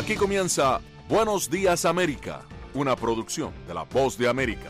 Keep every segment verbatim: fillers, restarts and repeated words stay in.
Aquí comienza Buenos Días América, una producción de La Voz de América.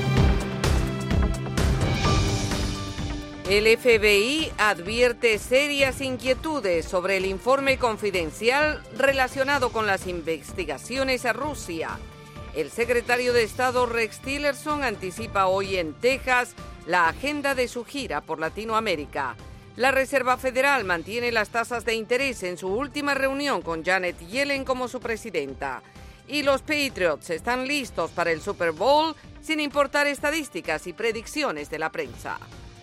El F B I advierte serias inquietudes sobre el informe confidencial relacionado con las investigaciones a Rusia. El secretario de Estado Rex Tillerson anticipa hoy en Texas la agenda de su gira por Latinoamérica. La Reserva Federal mantiene las tasas de interés en su última reunión con Janet Yellen como su presidenta. Y los Patriots están listos para el Super Bowl sin importar estadísticas y predicciones de la prensa.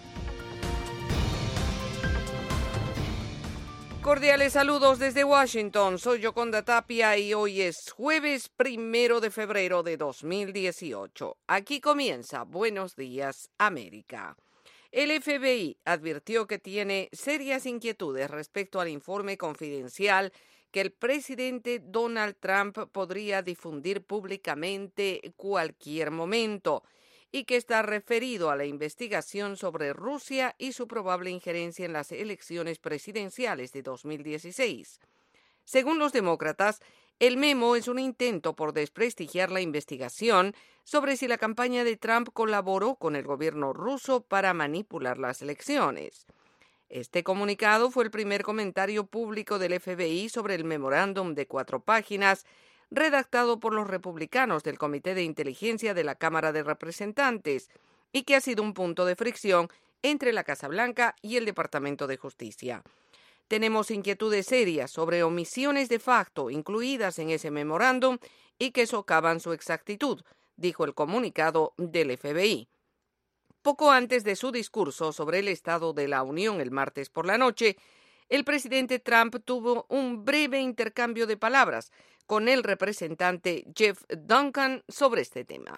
Cordiales saludos desde Washington, soy Yoconda Tapia y hoy es jueves primero de febrero de dos mil dieciocho. Aquí comienza Buenos Días América. El F B I advirtió que tiene serias inquietudes respecto al informe confidencial que el presidente Donald Trump podría difundir públicamente cualquier momento y que está referido a la investigación sobre Rusia y su probable injerencia en las elecciones presidenciales de dos mil dieciséis. Según los demócratas, el memo es un intento por desprestigiar la investigación sobre si la campaña de Trump colaboró con el gobierno ruso para manipular las elecciones. Este comunicado fue el primer comentario público del F B I sobre el memorándum de cuatro páginas redactado por los republicanos del Comité de Inteligencia de la Cámara de Representantes y que ha sido un punto de fricción entre la Casa Blanca y el Departamento de Justicia. Tenemos inquietudes serias sobre omisiones de facto incluidas en ese memorándum y que socavan su exactitud, dijo el comunicado del F B I. Poco antes de su discurso sobre el Estado de la Unión el martes por la noche, el presidente Trump tuvo un breve intercambio de palabras con el representante Jeff Duncan sobre este tema.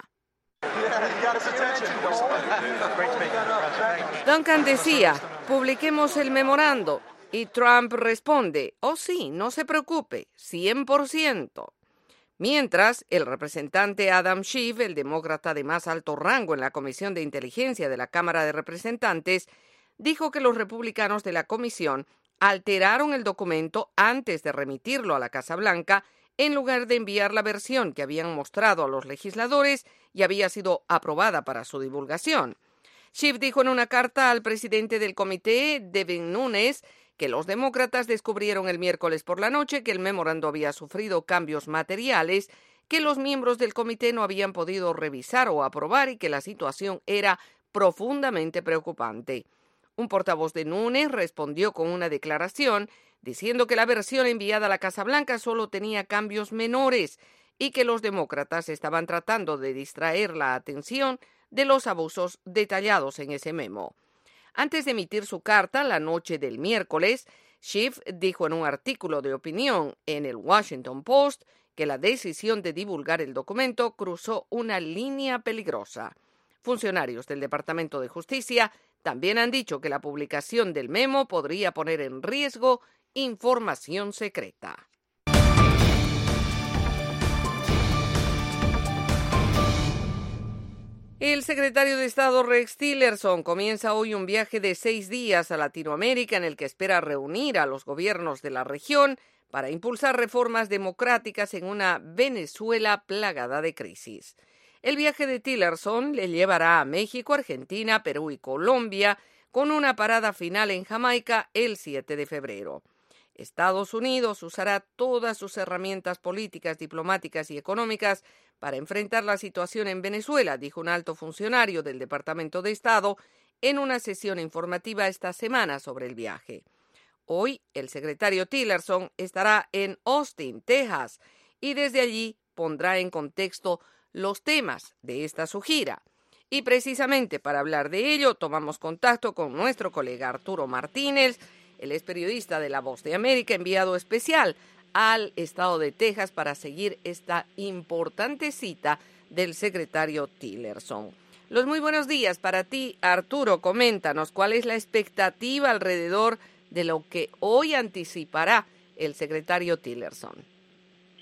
Duncan decía, publiquemos el memorando, y Trump responde, oh sí, no se preocupe, cien por ciento. Mientras, el representante Adam Schiff, el demócrata de más alto rango en la Comisión de Inteligencia de la Cámara de Representantes, dijo que los republicanos de la comisión alteraron el documento antes de remitirlo a la Casa Blanca en lugar de enviar la versión que habían mostrado a los legisladores y había sido aprobada para su divulgación. Schiff dijo en una carta al presidente del comité, Devin Nunes, que los demócratas descubrieron el miércoles por la noche que el memorando había sufrido cambios materiales que los miembros del comité no habían podido revisar o aprobar y que la situación era profundamente preocupante. Un portavoz de Nunes respondió con una declaración diciendo que la versión enviada a la Casa Blanca solo tenía cambios menores y que los demócratas estaban tratando de distraer la atención de los abusos detallados en ese memo. Antes de emitir su carta la noche del miércoles, Schiff dijo en un artículo de opinión en el Washington Post que la decisión de divulgar el documento cruzó una línea peligrosa. Funcionarios del Departamento de Justicia también han dicho que la publicación del memo podría poner en riesgo información secreta. El secretario de Estado Rex Tillerson comienza hoy un viaje de seis días a Latinoamérica en el que espera reunir a los gobiernos de la región para impulsar reformas democráticas en una Venezuela plagada de crisis. El viaje de Tillerson le llevará a México, Argentina, Perú y Colombia, con una parada final en Jamaica el siete de febrero. Estados Unidos usará todas sus herramientas políticas, diplomáticas y económicas para enfrentar la situación en Venezuela, dijo un alto funcionario del Departamento de Estado en una sesión informativa esta semana sobre el viaje. Hoy, el secretario Tillerson estará en Austin, Texas, y desde allí pondrá en contexto los temas de esta su gira. Y precisamente para hablar de ello, tomamos contacto con nuestro colega Arturo Martínez. Él es periodista de La Voz de América, enviado especial al estado de Texas para seguir esta importante cita del secretario Tillerson. Los muy buenos días para ti, Arturo. Coméntanos cuál es la expectativa alrededor de lo que hoy anticipará el secretario Tillerson.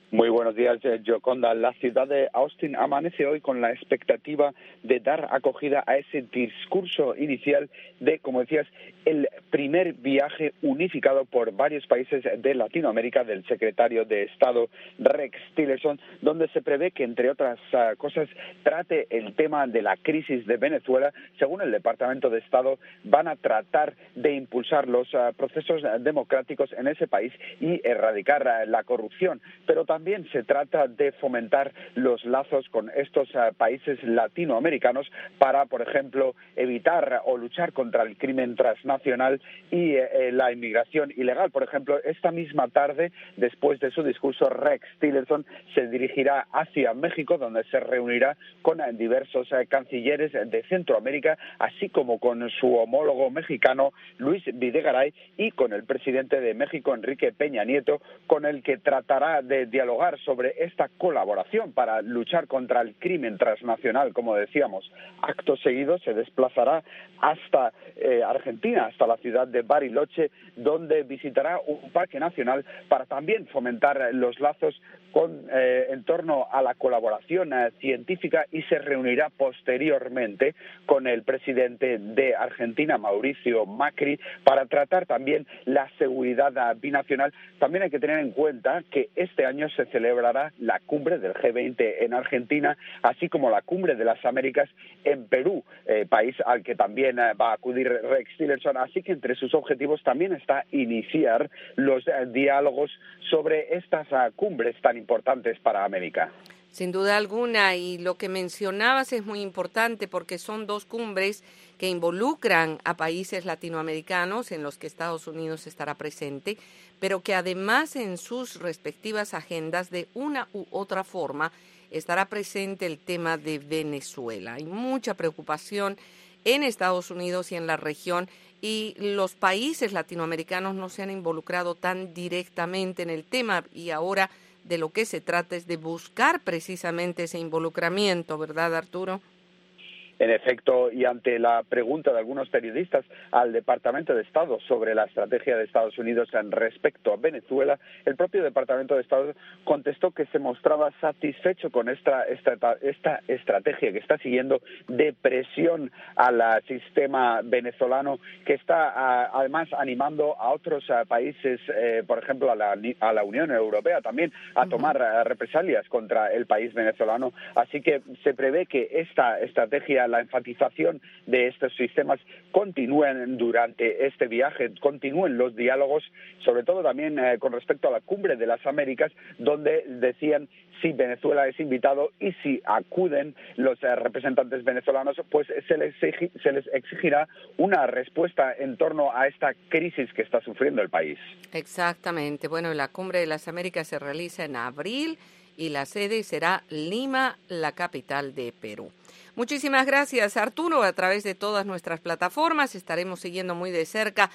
Muy buenos días, Yoconda. La ciudad de Austin amanece hoy con la expectativa de dar acogida a ese discurso inicial de, como decías, el primer viaje unificado por varios países de Latinoamérica del secretario de Estado Rex Tillerson, donde se prevé que, entre otras uh, cosas, trate el tema de la crisis de Venezuela. Según el Departamento de Estado, van a tratar de impulsar los uh, procesos democráticos en ese país y erradicar uh, la corrupción, pero también También se trata de fomentar los lazos con estos uh, países latinoamericanos para, por ejemplo, evitar o luchar contra el crimen transnacional y eh, la inmigración ilegal. Por ejemplo, esta misma tarde, después de su discurso, Rex Tillerson se dirigirá hacia México, donde se reunirá con uh, diversos uh, cancilleres de Centroamérica, así como con su homólogo mexicano, Luis Videgaray, y con el presidente de México, Enrique Peña Nieto, con el que tratará de dialogar sobre esta colaboración para luchar contra el crimen transnacional, como decíamos. Acto seguido se desplazará hasta eh, Argentina, hasta la ciudad de Bariloche, donde visitará un parque nacional para también fomentar los lazos con, eh, en torno a la colaboración eh, científica, y se reunirá posteriormente con el presidente de Argentina, Mauricio Macri, para tratar también la seguridad eh, binacional. También hay que tener en cuenta que este año se celebrará la cumbre del G veinte en Argentina, así como la cumbre de las Américas en Perú, eh, país al que también eh, va a acudir Rex Tillerson. Así que entre sus objetivos también está iniciar los eh, diálogos sobre estas uh, cumbres tan importantes para América. Sin duda alguna, y lo que mencionabas es muy importante porque son dos cumbres que involucran a países latinoamericanos en los que Estados Unidos estará presente, pero que además en sus respectivas agendas de una u otra forma estará presente el tema de Venezuela. Hay mucha preocupación en Estados Unidos y en la región, y los países latinoamericanos no se han involucrado tan directamente en el tema, y ahora de lo que se trata es de buscar precisamente ese involucramiento, ¿verdad, Arturo? En efecto, y ante la pregunta de algunos periodistas al Departamento de Estado sobre la estrategia de Estados Unidos en respecto a Venezuela, el propio Departamento de Estado contestó que se mostraba satisfecho con esta, esta, esta estrategia que está siguiendo de presión al sistema venezolano, que está además animando a otros países, eh, por ejemplo a la, a la Unión Europea también, a tomar uh-huh. represalias contra el país venezolano. Así que se prevé que esta estrategia, la enfatización de estos sistemas, continúen durante este viaje, continúen los diálogos, sobre todo también eh, con respecto a la cumbre de las Américas, donde decían si Venezuela es invitado y si acuden los eh, representantes venezolanos, pues se les, exigi, se les exigirá una respuesta en torno a esta crisis que está sufriendo el país. Exactamente. Bueno, la cumbre de las Américas se realiza en abril y la sede será Lima, la capital de Perú. Muchísimas gracias, Arturo. A través de todas nuestras plataformas estaremos siguiendo muy de cerca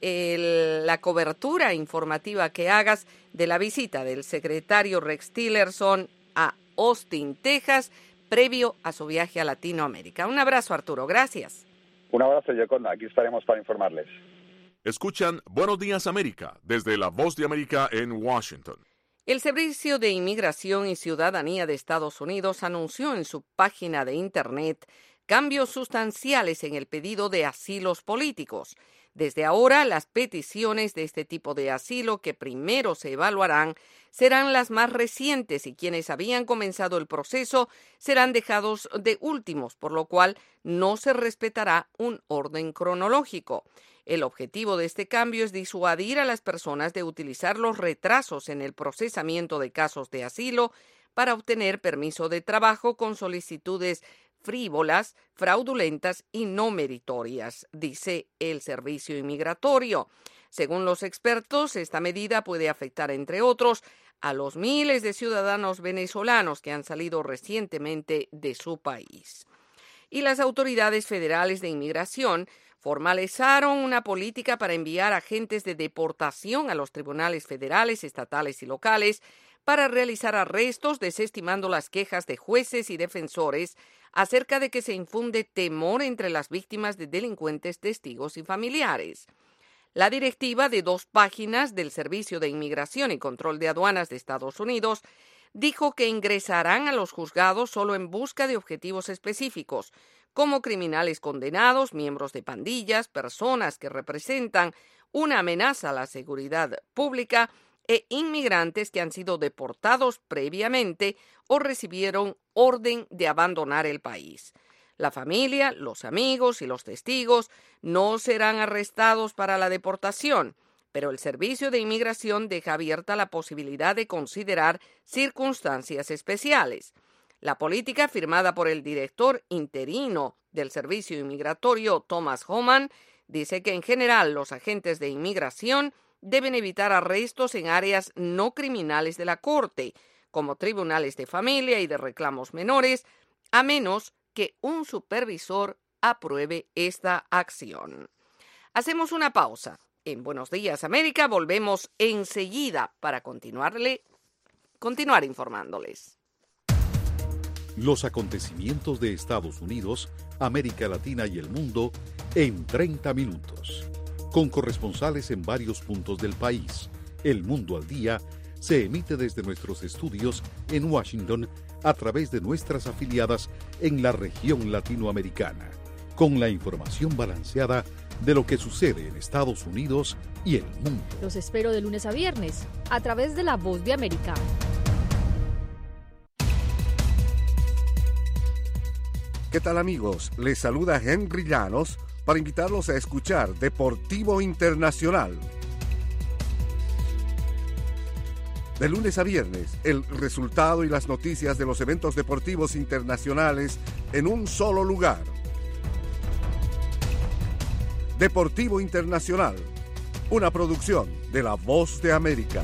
el, la cobertura informativa que hagas de la visita del secretario Rex Tillerson a Austin, Texas, previo a su viaje a Latinoamérica. Un abrazo, Arturo. Gracias. Un abrazo, Yoconda. Aquí estaremos para informarles. Escuchan Buenos Días América desde La Voz de América en Washington. El Servicio de Inmigración y Ciudadanía de Estados Unidos anunció en su página de Internet cambios sustanciales en el pedido de asilos políticos. Desde ahora, las peticiones de este tipo de asilo que primero se evaluarán serán las más recientes, y quienes habían comenzado el proceso serán dejados de últimos, por lo cual no se respetará un orden cronológico. El objetivo de este cambio es disuadir a las personas de utilizar los retrasos en el procesamiento de casos de asilo para obtener permiso de trabajo con solicitudes frívolas, fraudulentas y no meritorias, dice el Servicio Inmigratorio. Según los expertos, esta medida puede afectar, entre otros, a los miles de ciudadanos venezolanos que han salido recientemente de su país. Y las autoridades federales de inmigración formalizaron una política para enviar agentes de deportación a los tribunales federales, estatales y locales para realizar arrestos, desestimando las quejas de jueces y defensores acerca de que se infunde temor entre las víctimas de delincuentes, testigos y familiares. La directiva de dos páginas del Servicio de Inmigración y Control de Aduanas de Estados Unidos dijo que ingresarán a los juzgados solo en busca de objetivos específicos, como criminales condenados, miembros de pandillas, personas que representan una amenaza a la seguridad pública e inmigrantes que han sido deportados previamente o recibieron orden de abandonar el país. La familia, los amigos y los testigos no serán arrestados para la deportación, pero el Servicio de Inmigración deja abierta la posibilidad de considerar circunstancias especiales. La política firmada por el director interino del Servicio Inmigratorio, Thomas Homan, dice que en general los agentes de inmigración deben evitar arrestos en áreas no criminales de la Corte, como tribunales de familia y de reclamos menores, a menos que un supervisor apruebe esta acción. Hacemos una pausa. En Buenos Días América volvemos enseguida para continuarle, continuar informándoles. Los acontecimientos de Estados Unidos, América Latina y el mundo en treinta minutos. Con corresponsales en varios puntos del país. El Mundo al Día se emite desde nuestros estudios en Washington a través de nuestras afiliadas en la región latinoamericana, con la información balanceada de lo que sucede en Estados Unidos y el mundo. Los espero de lunes a viernes, a través de La Voz de América. ¿Qué tal, amigos? Les saluda Henry Llanos para invitarlos a escuchar Deportivo Internacional. De lunes a viernes, el resultado y las noticias de los eventos deportivos internacionales en un solo lugar. Deportivo Internacional, una producción de La Voz de América.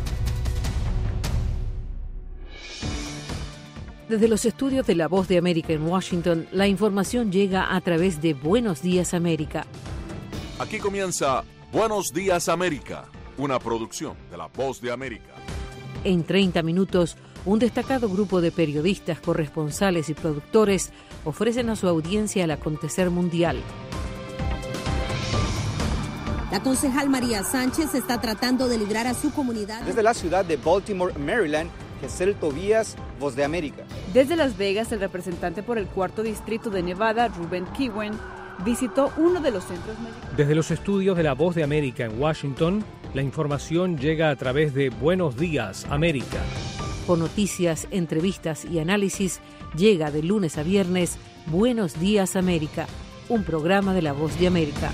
Desde los estudios de La Voz de América en Washington, la información llega a través de Buenos Días América. Aquí comienza Buenos Días América, una producción de La Voz de América. En treinta minutos, un destacado grupo de periodistas, corresponsales y productores ofrecen a su audiencia el acontecer mundial. La concejal María Sánchez está tratando de librar a su comunidad. Desde la ciudad de Baltimore, Maryland, Gesell Tobías, Voz de América. Desde Las Vegas, el representante por el cuarto distrito de Nevada, Ruben Kiwen, visitó uno de los centros médicos. Desde los estudios de La Voz de América en Washington, la información llega a través de Buenos Días América. Con noticias, entrevistas y análisis, llega de lunes a viernes Buenos Días América, un programa de La Voz de América.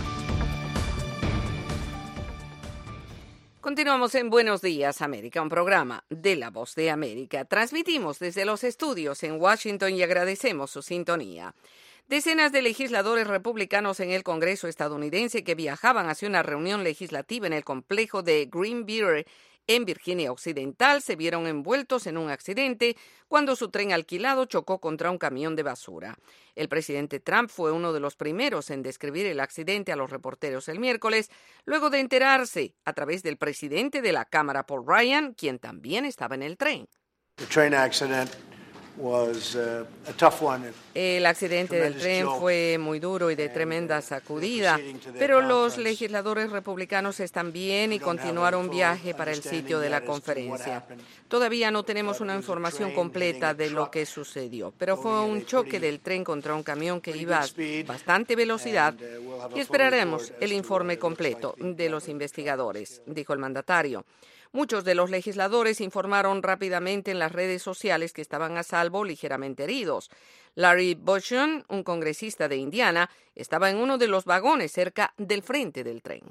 Continuamos en Buenos Días América, un programa de La Voz de América. Transmitimos desde los estudios en Washington y agradecemos su sintonía. Decenas de legisladores republicanos en el Congreso estadounidense que viajaban hacia una reunión legislativa en el complejo de Greenbrier en Virginia Occidental se vieron envueltos en un accidente cuando su tren alquilado chocó contra un camión de basura. El presidente Trump fue uno de los primeros en describir el accidente a los reporteros el miércoles, luego de enterarse a través del presidente de la Cámara, Paul Ryan, quien también estaba en el tren. The train accident was uh, a tough one. El accidente del tren fue muy duro y de tremenda sacudida, pero los legisladores republicanos están bien y continuaron viaje para el sitio de la conferencia. Todavía no tenemos una información completa de lo que sucedió, pero fue un choque del tren contra un camión que iba a bastante velocidad y esperaremos el informe completo de los investigadores, dijo el mandatario. Muchos de los legisladores informaron rápidamente en las redes sociales que estaban a salvo, ligeramente heridos. Larry Buchan, un congresista de Indiana, estaba en uno de los vagones cerca del frente del tren.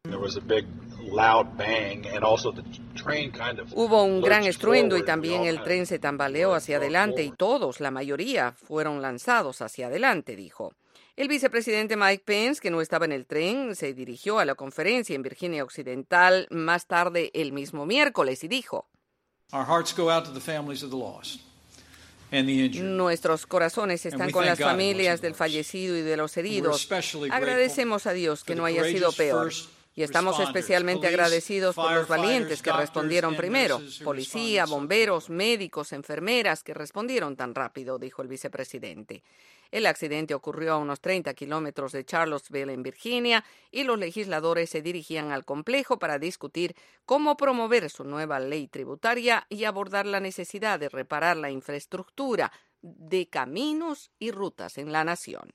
Hubo un gran estruendo y también el tren se tambaleó hacia adelante y todos, la mayoría, fueron lanzados hacia adelante, dijo. El vicepresidente Mike Pence, que no estaba en el tren, se dirigió a la conferencia en Virginia Occidental más tarde el mismo miércoles y dijo: Nuestros corazones están con las familias del fallecido y de los heridos. Agradecemos a Dios que no haya sido peor. Y estamos especialmente agradecidos por los valientes que respondieron primero. Policía, bomberos, médicos, enfermeras que respondieron tan rápido, dijo el vicepresidente. El accidente ocurrió a unos treinta kilómetros de Charlottesville, en Virginia, y los legisladores se dirigían al complejo para discutir cómo promover su nueva ley tributaria y abordar la necesidad de reparar la infraestructura de caminos y rutas en la nación.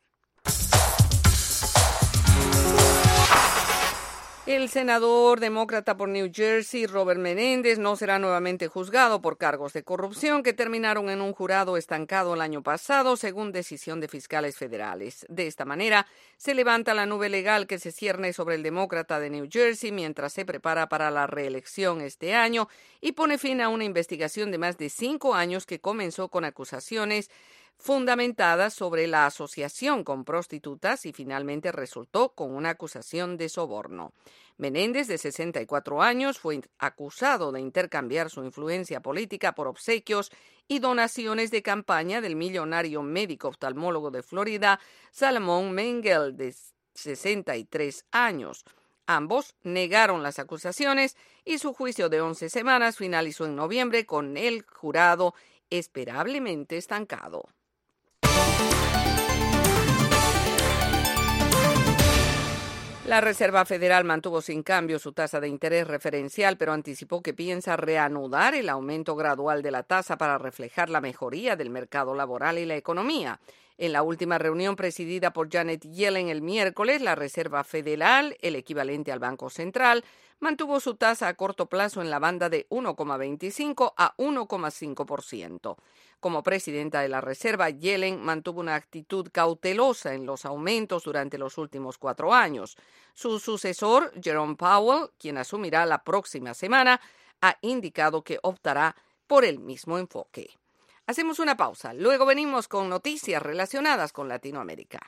El senador demócrata por New Jersey, Robert Menéndez, no será nuevamente juzgado por cargos de corrupción que terminaron en un jurado estancado el año pasado, según decisión de fiscales federales. De esta manera, se levanta la nube legal que se cierne sobre el demócrata de New Jersey mientras se prepara para la reelección este año y pone fin a una investigación de más de cinco años que comenzó con acusaciones fundamentadas sobre la asociación con prostitutas y finalmente resultó con una acusación de soborno. Menéndez, de sesenta y cuatro años, fue acusado de intercambiar su influencia política por obsequios y donaciones de campaña del millonario médico oftalmólogo de Florida, Salomón Mengel, de sesenta y tres años. Ambos negaron las acusaciones y su juicio de once semanas finalizó en noviembre con el jurado esperablemente estancado. La Reserva Federal mantuvo sin cambio su tasa de interés referencial, pero anticipó que piensa reanudar el aumento gradual de la tasa para reflejar la mejoría del mercado laboral y la economía. En la última reunión presidida por Janet Yellen el miércoles, la Reserva Federal, el equivalente al Banco Central, mantuvo su tasa a corto plazo en la banda de uno coma veinticinco a uno coma cinco por ciento. Como presidenta de la Reserva, Yellen mantuvo una actitud cautelosa en los aumentos durante los últimos cuatro años. Su sucesor, Jerome Powell, quien asumirá la próxima semana, ha indicado que optará por el mismo enfoque. Hacemos una pausa, luego venimos con noticias relacionadas con Latinoamérica.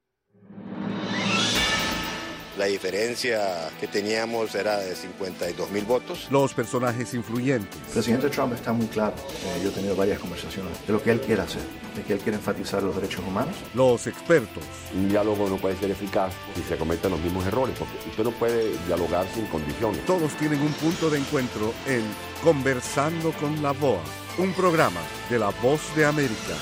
La diferencia que teníamos era de cincuenta y dos mil votos. Los personajes influyentes. El presidente Trump está muy claro. Eh, yo he tenido varias conversaciones de lo que él quiere hacer, de que él quiere enfatizar los derechos humanos. Los expertos. Un diálogo no puede ser eficaz si se cometen los mismos errores, porque usted no puede dialogar sin condiciones. Todos tienen un punto de encuentro en Conversando con la V O A, un programa de La Voz de América.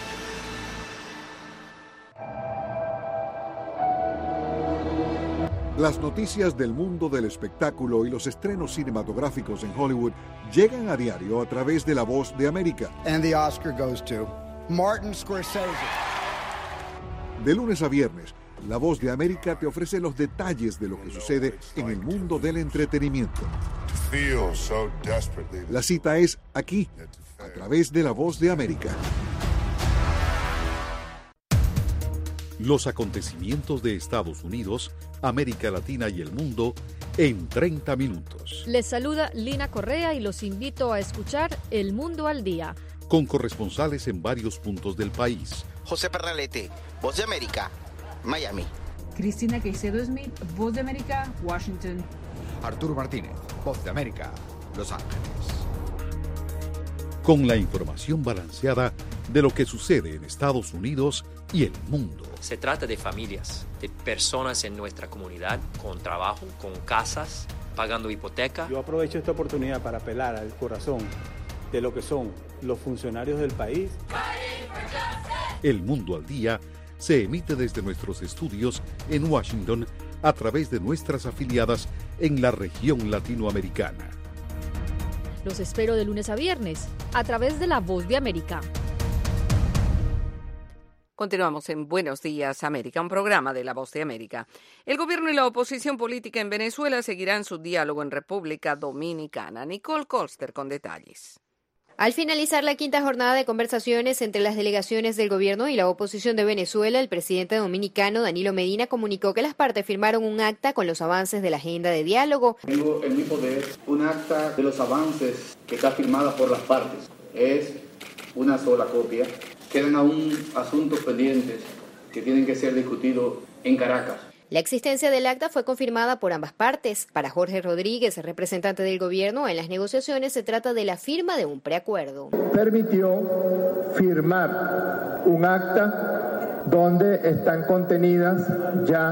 Las noticias del mundo del espectáculo y los estrenos cinematográficos en Hollywood llegan a diario a través de La Voz de América. And the Oscar goes to Martin Scorsese. De lunes a viernes, La Voz de América te ofrece los detalles de lo que sucede en el mundo del entretenimiento. La cita es aquí, a través de La Voz de América. Los acontecimientos de Estados Unidos, América Latina y el mundo en treinta minutos. Les saluda Lina Correa y los invito a escuchar El Mundo al Día. Con corresponsales en varios puntos del país. José Pernalete, Voz de América, Miami. Cristina Caicedo Smith, Voz de América, Washington. Arturo Martínez, Voz de América, Los Ángeles. Con la información balanceada de lo que sucede en Estados Unidos y el mundo. Se trata de familias, de personas en nuestra comunidad con trabajo, con casas, pagando hipoteca. Yo aprovecho esta oportunidad para apelar al corazón de lo que son los funcionarios del país. El Mundo al Día se emite desde nuestros estudios en Washington a través de nuestras afiliadas en la región latinoamericana. Los espero de lunes a viernes a través de La Voz de América. Continuamos en Buenos Días, América, un programa de La Voz de América. El gobierno y la oposición política en Venezuela seguirán su diálogo en República Dominicana. Nicole Colster con detalles. Al finalizar la quinta jornada de conversaciones entre las delegaciones del gobierno y la oposición de Venezuela, el presidente dominicano Danilo Medina comunicó que las partes firmaron un acta con los avances de la agenda de diálogo. Tengo en mi poder un acta de los avances que está firmada por las partes. Es una sola copia. Quedan aún asuntos pendientes que tienen que ser discutidos en Caracas. La existencia del acta fue confirmada por ambas partes. Para Jorge Rodríguez, representante del gobierno, en las negociaciones se trata de la firma de un preacuerdo. Permitió firmar un acta donde están contenidas ya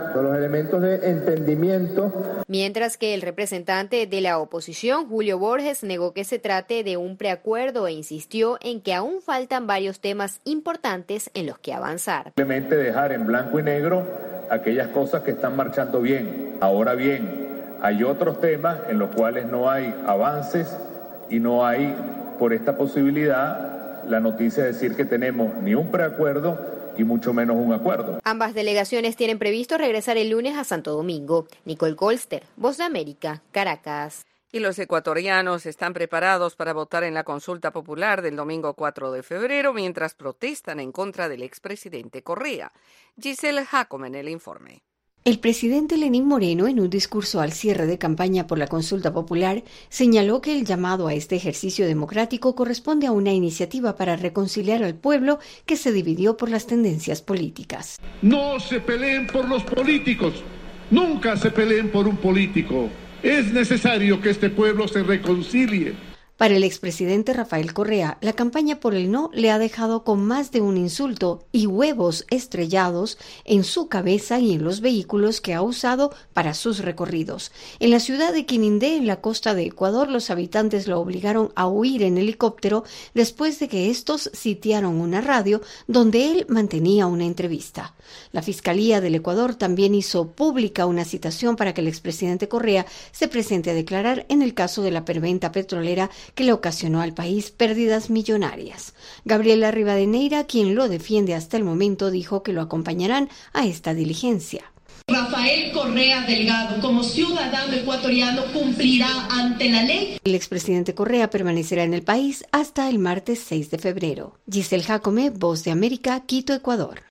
con los elementos de entendimiento. Mientras que el representante de la oposición, Julio Borges, negó que se trate de un preacuerdo e insistió en que aún faltan varios temas importantes en los que avanzar. Simplemente dejar en blanco y negro aquellas cosas que están marchando bien. Ahora bien, hay otros temas en los cuales no hay avances y no hay, por esta posibilidad, la noticia de decir que tenemos ni un preacuerdo y mucho menos un acuerdo. Ambas delegaciones tienen previsto regresar el lunes a Santo Domingo. Nicole Colster, Voz de América, Caracas. Y los ecuatorianos están preparados para votar en la consulta popular del domingo cuatro de febrero mientras protestan en contra del expresidente Correa. Giselle Jacome en el informe. El presidente Lenín Moreno, en un discurso al cierre de campaña por la consulta popular, señaló que el llamado a este ejercicio democrático corresponde a una iniciativa para reconciliar al pueblo que se dividió por las tendencias políticas. No se peleen por los políticos, nunca se peleen por un político. Es necesario que este pueblo se reconcilie. Para el expresidente Rafael Correa, la campaña por el no le ha dejado con más de un insulto y huevos estrellados en su cabeza y en los vehículos que ha usado para sus recorridos. En la ciudad de Quinindé, en la costa de Ecuador, los habitantes lo obligaron a huir en helicóptero después de que estos sitiaron una radio donde él mantenía una entrevista. La Fiscalía del Ecuador también hizo pública una citación para que el expresidente Correa se presente a declarar en el caso de la perventa petrolera que le ocasionó al país pérdidas millonarias. Gabriela Rivadeneira, quien lo defiende hasta el momento, dijo que lo acompañarán a esta diligencia. Rafael Correa Delgado, como ciudadano ecuatoriano, cumplirá ante la ley. El expresidente Correa permanecerá en el país hasta el martes seis de febrero. Giselle Jacome, Voz de América, Quito, Ecuador.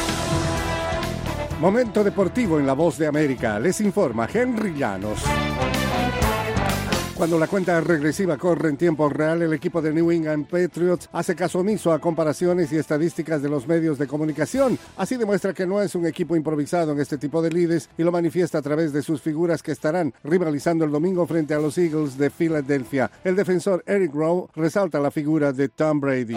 Momento deportivo en La Voz de América. Les informa Henry Llanos. Cuando la cuenta regresiva corre en tiempo real, el equipo de New England Patriots hace caso omiso a comparaciones y estadísticas de los medios de comunicación. Así demuestra que no es un equipo improvisado en este tipo de lides y lo manifiesta a través de sus figuras que estarán rivalizando el domingo frente a los Eagles de Filadelfia. El defensor Eric Rowe resalta la figura de Tom Brady.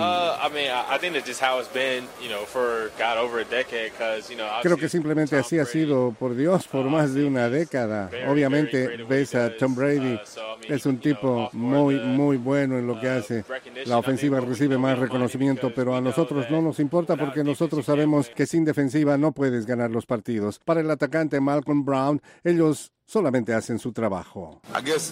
Creo que simplemente así ha sido, por Dios, por más de una década. Obviamente ves a Tom Brady. Es un tipo muy, muy bueno en lo que hace. La ofensiva recibe más reconocimiento, pero a nosotros no nos importa porque nosotros sabemos que sin defensiva no puedes ganar los partidos. Para el atacante Malcolm Brown, ellos solamente hacen su trabajo.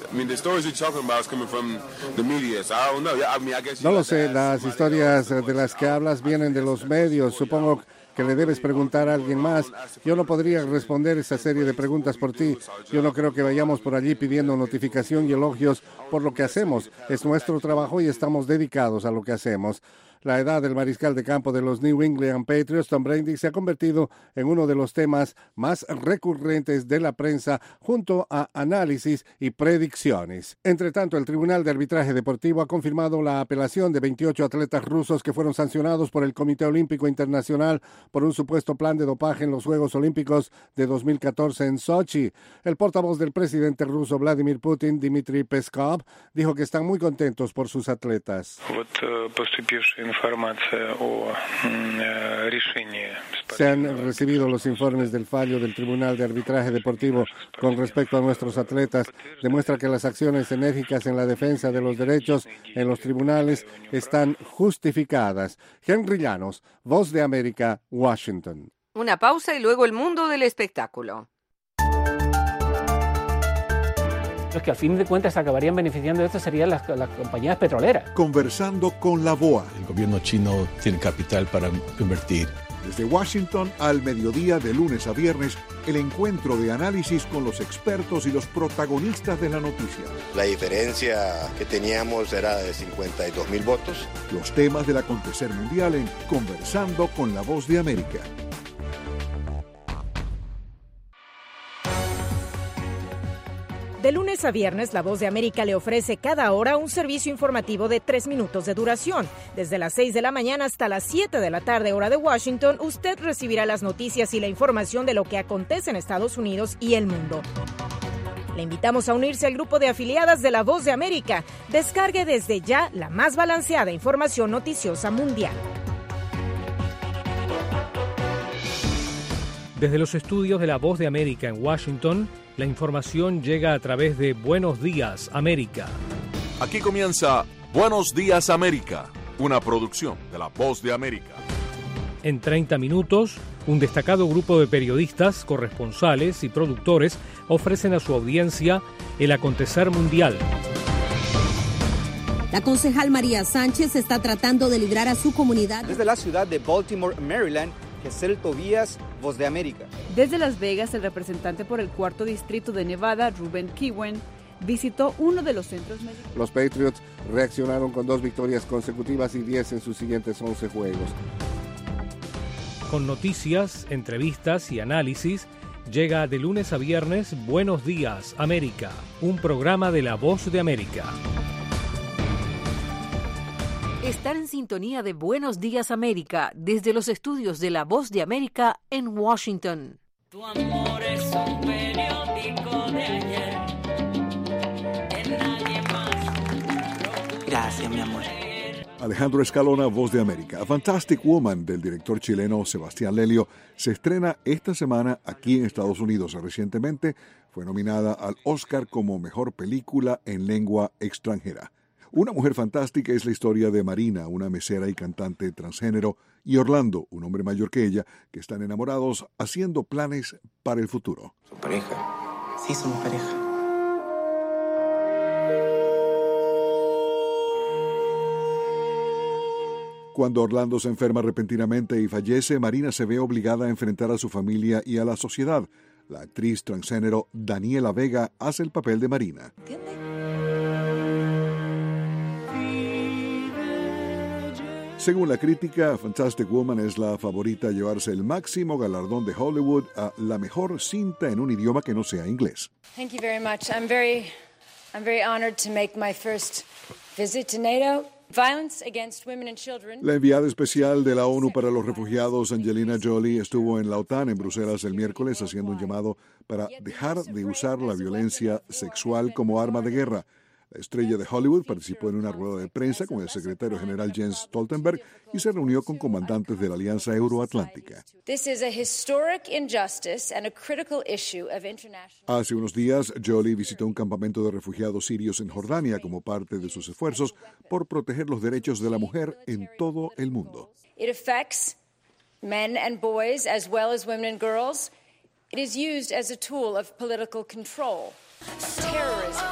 No lo sé, las historias de las que hablas vienen de los medios. Supongo que le debes preguntar a alguien más. Yo no podría responder esa serie de preguntas por ti. Yo no creo que vayamos por allí pidiendo notificación y elogios por lo que hacemos. Es nuestro trabajo y estamos dedicados a lo que hacemos. La edad del mariscal de campo de los New England Patriots, Tom Brady, se ha convertido en uno de los temas más recurrentes de la prensa junto a análisis y predicciones. Entre tanto, el Tribunal de Arbitraje Deportivo ha confirmado la apelación de veintiocho atletas rusos que fueron sancionados por el Comité Olímpico Internacional por un supuesto plan de dopaje en los Juegos Olímpicos de dos mil catorce en Sochi. El portavoz del presidente ruso Vladimir Putin, Dmitry Peskov, dijo que están muy contentos por sus atletas. Se han recibido los informes del fallo del Tribunal de Arbitraje Deportivo con respecto a nuestros atletas. Demuestra que las acciones enérgicas en la defensa de los derechos en los tribunales están justificadas. Henry Llanos, Voz de América, Washington. Una pausa y luego el mundo del espectáculo. Los que al fin de cuentas acabarían beneficiando de esto serían las, las compañías petroleras. Conversando con la B O A. El gobierno chino tiene capital para invertir. Desde Washington al mediodía de lunes a viernes, el encuentro de análisis con los expertos y los protagonistas de la noticia. La diferencia que teníamos era de cincuenta y dos mil votos. Los temas del acontecer mundial en Conversando con la Voz de América. De lunes a viernes, La Voz de América le ofrece cada hora un servicio informativo de tres minutos de duración. Desde las seis de la mañana hasta las siete de la tarde, hora de Washington, usted recibirá las noticias y la información de lo que acontece en Estados Unidos y el mundo. Le invitamos a unirse al grupo de afiliadas de La Voz de América. Descargue desde ya la más balanceada información noticiosa mundial. Desde los estudios de La Voz de América en Washington, la información llega a través de Buenos Días, América. Aquí comienza Buenos Días, América, una producción de La Voz de América. En treinta minutos, un destacado grupo de periodistas, corresponsales y productores ofrecen a su audiencia el acontecer mundial. La concejal María Sánchez está tratando de librar a su comunidad. Desde la ciudad de Baltimore, Maryland, Gesel Tobías, Voz de América. Desde Las Vegas, el representante por el cuarto distrito de Nevada, Ruben Kihuen, visitó uno de los centros médicos. Los Patriots reaccionaron con dos victorias consecutivas y diez en sus siguientes once juegos. Con noticias, entrevistas y análisis, llega de lunes a viernes Buenos Días, América, un programa de La Voz de América. Estar en sintonía de Buenos Días, América, desde los estudios de La Voz de América en Washington. Tu amor es un periódico de ayer, que nadie más. Gracias, mi amor. Alejandro Escalona, Voz de América. A Fantastic Woman, del director chileno Sebastián Lelio, se estrena esta semana aquí en Estados Unidos. Recientemente fue nominada al Oscar como Mejor Película en Lengua Extranjera. Una mujer fantástica es la historia de Marina, una mesera y cantante transgénero, y Orlando, un hombre mayor que ella, que están enamorados haciendo planes para el futuro. ¿Son pareja? Sí, somos pareja. Cuando Orlando se enferma repentinamente y fallece, Marina se ve obligada a enfrentar a su familia y a la sociedad. La actriz transgénero Daniela Vega hace el papel de Marina. Según la crítica, Fantastic Woman es la favorita a llevarse el máximo galardón de Hollywood a la mejor cinta en un idioma que no sea inglés. Thank you very much. I'm very, I'm very honored to make my first visit to NATO. Violence against women and children. La enviada especial de la ONU para los refugiados, Angelina Jolie, estuvo en la OTAN en Bruselas el miércoles haciendo un llamado para dejar de usar la violencia sexual como arma de guerra. La estrella de Hollywood participó en una rueda de prensa con el secretario general Jens Stoltenberg y se reunió con comandantes de la Alianza Euroatlántica. Hace unos días, Jolie visitó un campamento de refugiados sirios en Jordania como parte de sus esfuerzos por proteger los derechos de la mujer en todo el mundo. It affects men and boys as well as women and girls. It is used as a tool of political control, terrorism.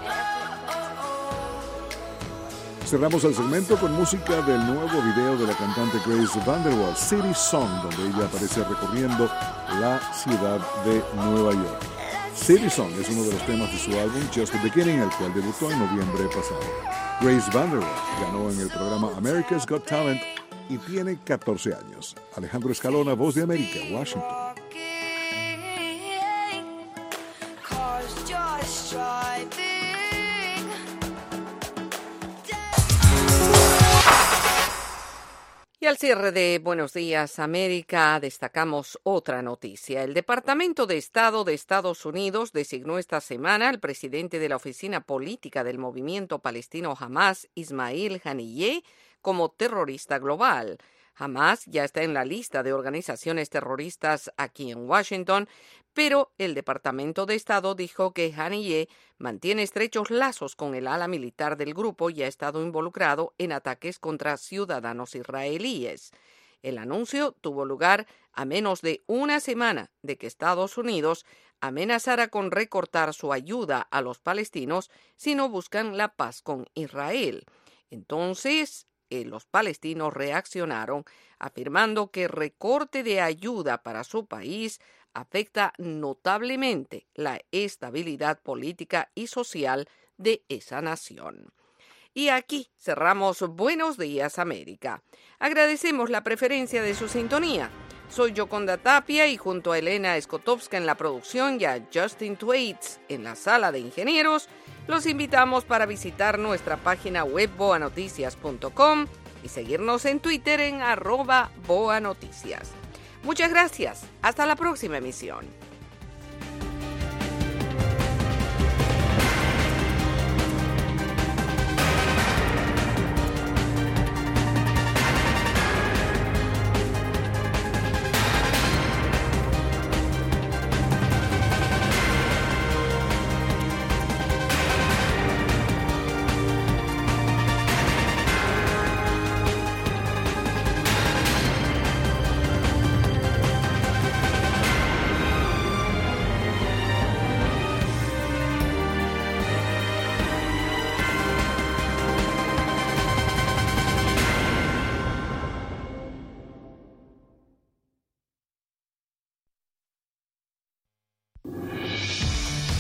Cerramos el segmento con música del nuevo video de la cantante Grace VanderWaal, City Song, donde ella aparece recorriendo la ciudad de Nueva York. City Song es uno de los temas de su álbum Just the Beginning, el cual debutó en noviembre pasado. Grace VanderWaal ganó en el programa America's Got Talent y tiene catorce años. Alejandro Escalona, Voz de América, Washington. Y al cierre de Buenos Días, América, destacamos otra noticia. El Departamento de Estado de Estados Unidos designó esta semana al presidente de la Oficina Política del Movimiento Palestino Hamás, Ismail Haniyeh, como terrorista global. Hamás ya está en la lista de organizaciones terroristas aquí en Washington, pero el Departamento de Estado dijo que Haniyeh mantiene estrechos lazos con el ala militar del grupo y ha estado involucrado en ataques contra ciudadanos israelíes. El anuncio tuvo lugar a menos de una semana de que Estados Unidos amenazara con recortar su ayuda a los palestinos si no buscan la paz con Israel. Entonces, eh, los palestinos reaccionaron afirmando que el recorte de ayuda para su país afecta notablemente la estabilidad política y social de esa nación. Y aquí cerramos Buenos Días, América. Agradecemos la preferencia de su sintonía. Soy Yoconda Tapia y junto a Elena Skotowska en la producción y a Justin Thwaites en la sala de ingenieros, los invitamos para visitar nuestra página web boa noticias punto com y seguirnos en Twitter en arroba boanoticias. Muchas gracias. Hasta la próxima emisión.